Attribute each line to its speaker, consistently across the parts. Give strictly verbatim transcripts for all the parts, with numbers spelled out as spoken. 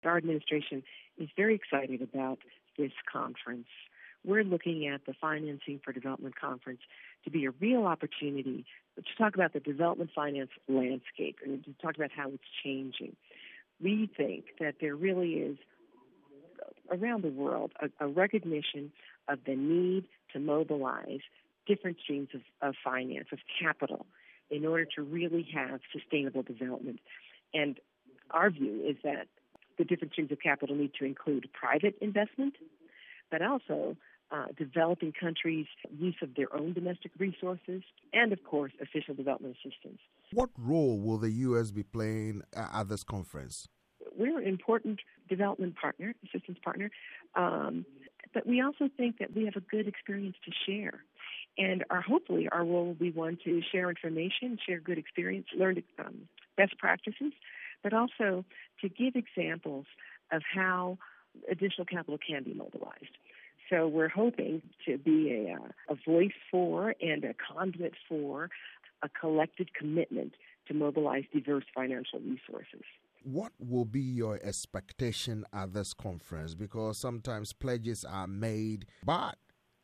Speaker 1: Our administration is very excited about this conference. We're looking at the Financing for Development Conference to be a real opportunity to talk about the development finance landscape and to talk about how it's changing. We think that there really is, around the world, a, a recognition of the need to mobilize different streams of, of finance, of capital, in order to really have sustainable development. And our view is that the different streams of capital need to include private investment, but also uh, developing countries' use of their own domestic resources, and, of course, official development assistance.
Speaker 2: What role will the U S be playing at this conference?
Speaker 1: We're an important development partner, assistance partner, um, but we also think that we have a good experience to share. And our, hopefully our role will be one to share information, share good experience, learn um, best practices, but also to give examples of how additional capital can be mobilized. So we're hoping to be a, a voice for and a conduit for a collective commitment to mobilize diverse financial resources.
Speaker 2: What will be your expectation at this conference? Because sometimes pledges are made, but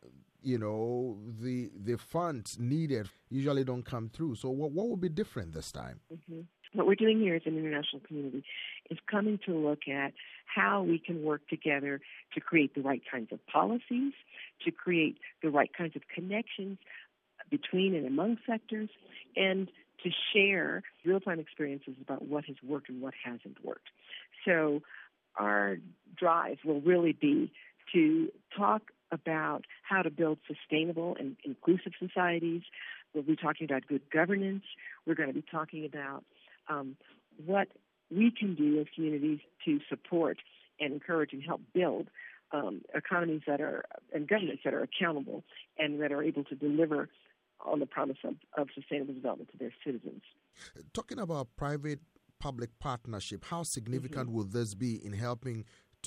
Speaker 2: you know, the the funds needed usually don't come through. So what, what will be different this time?
Speaker 1: Mm-hmm. What we're doing here as an international community is coming to look at how we can work together to create the right kinds of policies, to create the right kinds of connections between and among sectors, and to share real-time experiences about what has worked and what hasn't worked. So our drive will really be to talk about how to build sustainable and inclusive societies. We'll be talking about good governance. We're going to be talking about um, what we can do as communities to support and encourage and help build um, economies that are and governments that are accountable and that are able to deliver on the promise of, of sustainable development to their citizens.
Speaker 2: Talking about private-public partnership, how significant mm-hmm. will this be in helping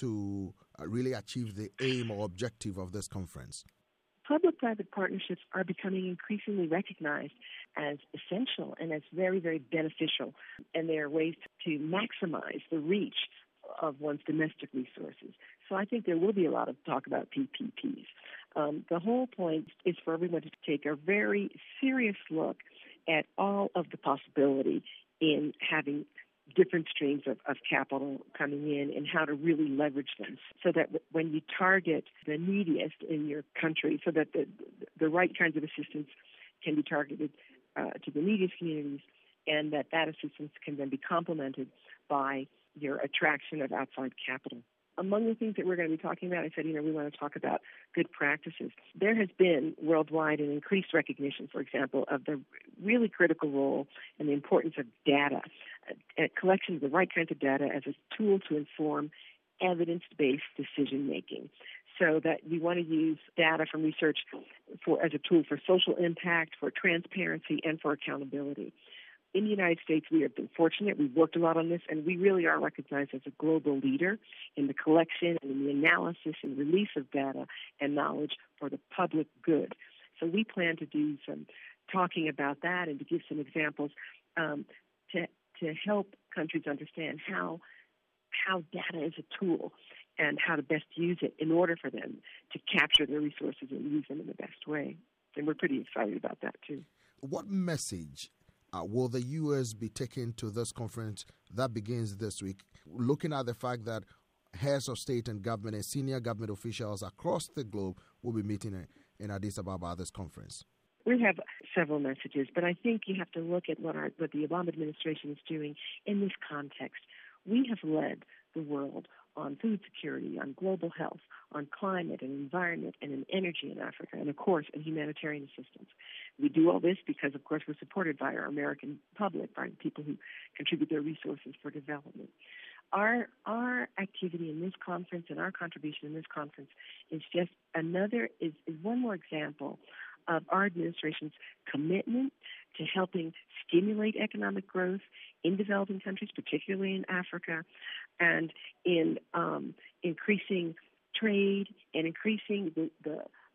Speaker 2: to uh, really achieve the aim or objective of this conference?
Speaker 1: Public-private partnerships are becoming increasingly recognized as essential and as very, very beneficial, and they are ways to maximize the reach of one's domestic resources. So I think there will be a lot of talk about P P Ps. Um, the whole point is for everyone to take a very serious look at all of the possibility in having different streams of, of capital coming in and how to really leverage them so that when you target the neediest in your country, so that the, the right kinds of assistance can be targeted uh, to the neediest communities, and that that assistance can then be complemented by your attraction of outside capital. Among the things that we're going to be talking about, I said, you know, we want to talk about good practices. There has been worldwide an increased recognition, for example, of the really critical role and the importance of data, a, a collection of the right kinds of data as a tool to inform evidence-based decision-making. So that we want to use data from research for as a tool for social impact, for transparency, and for accountability. In the United States, we have been fortunate. We've worked a lot on this, and we really are recognized as a global leader in the collection and in the analysis and release of data and knowledge for the public good. So we plan to do some talking about that and to give some examples um, to to help countries understand how how data is a tool and how to best use it in order for them to capture their resources and use them in the best way. And we're pretty excited about that, too.
Speaker 2: What message Uh, will the U S be taking to this conference that begins this week, looking at the fact that heads of state and government and senior government officials across the globe will be meeting in Addis Ababa at this conference?
Speaker 1: We have several messages, but I think you have to look at what, our, what the Obama administration is doing in this context. We have led the world on food security, on global health, on climate and environment and in energy in Africa, and, of course, in humanitarian assistance. We do all this because, of course, we're supported by our American public, by people who contribute their resources for development. Our our activity in this conference and our contribution in this conference is just another, is, is one more example of our administration's commitment to helping stimulate economic growth in developing countries, particularly in Africa, and in um, increasing trade and increasing the, the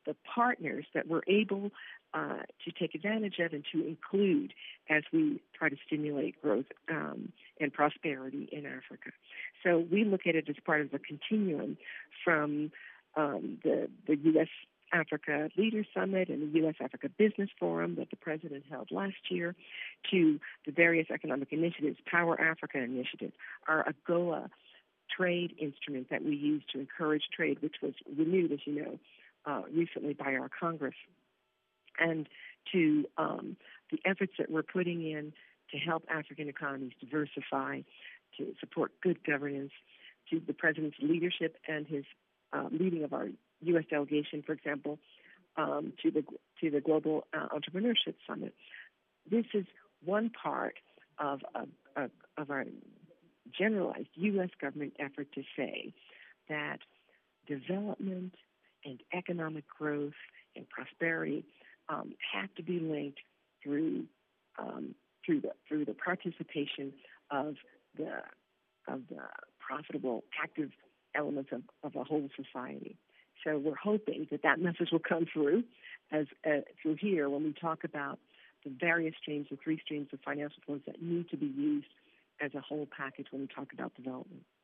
Speaker 1: the partners that we're able uh, to take advantage of and to include as we try to stimulate growth um, and prosperity in Africa. So we look at it as part of the continuum from um, the, the U S Africa Leaders Summit and the U S Africa Business Forum that the President held last year to the various economic initiatives, Power Africa Initiative, our AGOA trade instrument that we use to encourage trade, which was renewed, as you know, uh, recently by our Congress, and to um, the efforts that we're putting in to help African economies diversify, to support good governance, to the President's leadership and his uh, leading of our U S delegation, for example, um, to the to the Global uh, Entrepreneurship Summit. This is one part of, of, of, of our generalized U S government effort to say that development and economic growth and prosperity um, have to be linked through um, through the through the participation of the of the profitable, active elements of, of a whole society. So we're hoping that that message will come through as uh, through here when we talk about the various streams, the three streams of financial flows that need to be used as a whole package when we talk about development.